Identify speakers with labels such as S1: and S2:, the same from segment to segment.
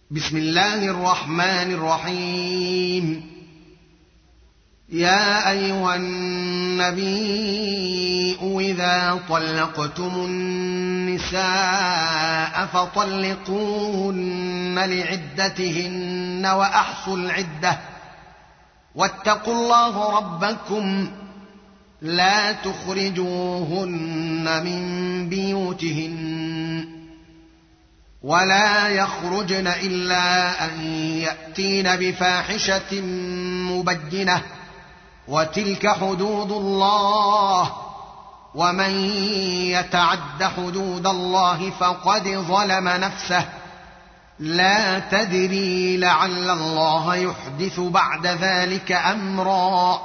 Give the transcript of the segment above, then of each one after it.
S1: بسم الله الرحمن الرحيم. يا أيها النبي إذا طلقتم النساء فطلقوهن لعدتهن وأحصوا العدة واتقوا الله ربكم لا تخرجوهن من بيوتهن ولا يخرجن إلا أن يأتين بفاحشة مبينة وتلك حدود الله ومن يتعد حدود الله فقد ظلم نفسه لا تدري لعل الله يحدث بعد ذلك أمرا.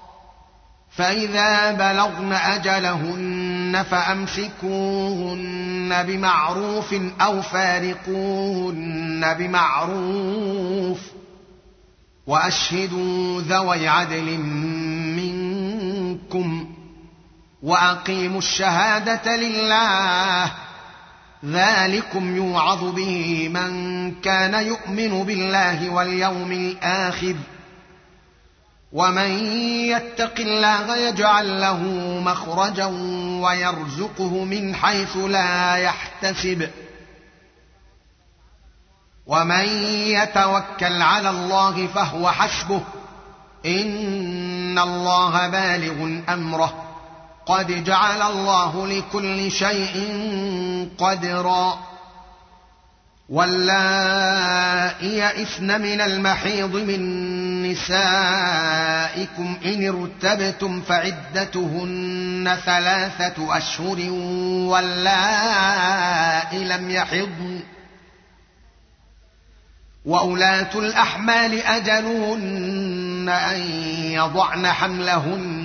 S1: فإذا بلغن أجلهن فأمسكوهن بمعروف أو فارقوهن بمعروف وأشهدوا ذوي عدل منكم وأقيموا الشهادة لله ذلكم يوعظ به من كان يؤمن بالله واليوم الآخر ومن يتق الله يجعل له مخرجا ويرزقه من حيث لا يحتسب ومن يتوكل على الله فهو حسبه إن الله بالغ أمره قد جعل الله لكل شيء قدرا. واللائي يئسن من المحيض من نسائكم إن ارتبتم فعدتهن 3 أشهر واللائي لم يحضن وأولاة الأحمال أجلهن أن يضعن حملهن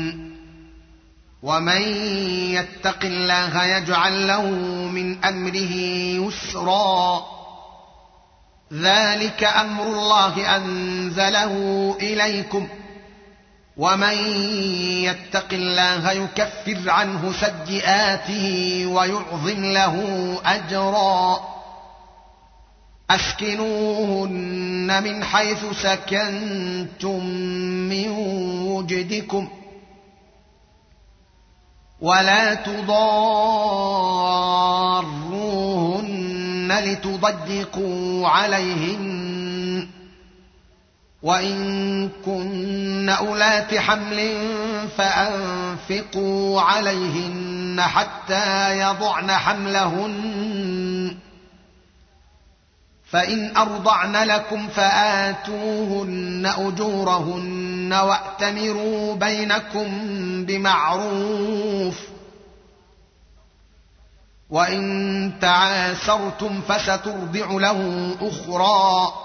S1: ومن يتق الله يجعل له من أمره يسرا ذلك أمر الله أنزله إليكم ومن يتق الله يكفر عنه سيئاته ويعظم له أجرا. أسكنوهن من حيث سكنتم من وجدكم ولا تضاروهن لتضيقوا عليهن وإن كن أولات حمل فأنفقوا عليهن حتى يضعن حملهن فإن أرضعن لكم فآتوهن أجورهن وأتمروا بينكم بمعروف وإن تعاسرتم فسترضع له أخرى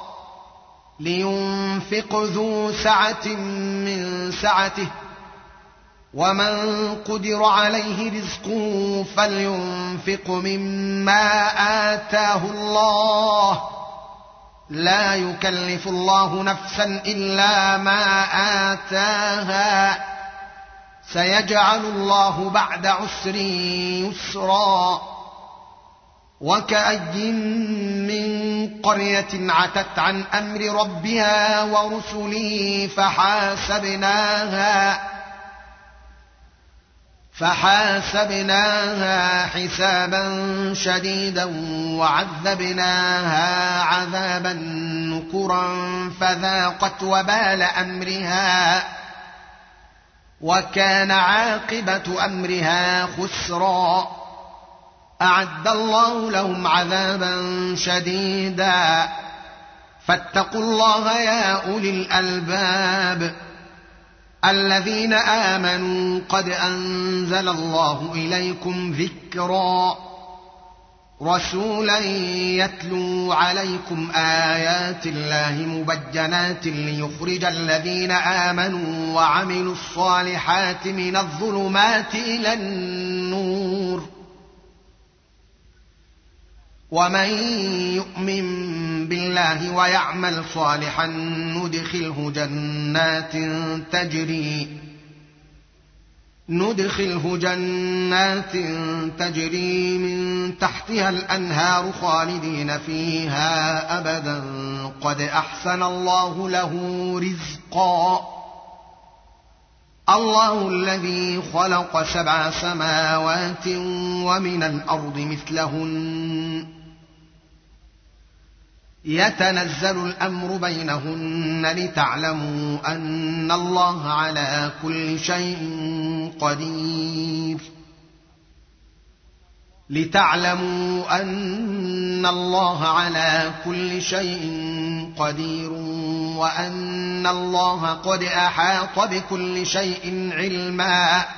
S1: لينفق ذو سعة من سعته ومن قدر عليه رزقه فلينفق مما آتاه الله لا يكلف الله نفسا إلا ما آتاها سيجعل الله بعد عسر يسرا. وكأي من قرية عتت عن أمر ربها ورسله فحاسبناها حسابا شديدا وعذبناها عذابا نكرا فذاقت وبال أمرها وكان عاقبة أمرها خسرا. أعد الله لهم عذابا شديدا فاتقوا الله يا أولي الألباب الذين آمنوا قد أنزل الله إليكم ذكرا رسولا يتلو عليكم آيات الله مبينات ليخرج الذين آمنوا وعملوا الصالحات من الظلمات إلى النور ومن يؤمن بالله ويعمل صالحا ندخله جنات ندخله جنات تجري من تحتها الأنهار خالدين فيها أبدا قد أحسن الله له رزقا. الله الذي خلق 7 سماوات ومن الأرض مثلهن يتنزل الأمر بينهن لتعلموا أن الله على كل شيء قدير وأن الله قد أحاط بكل شيء علما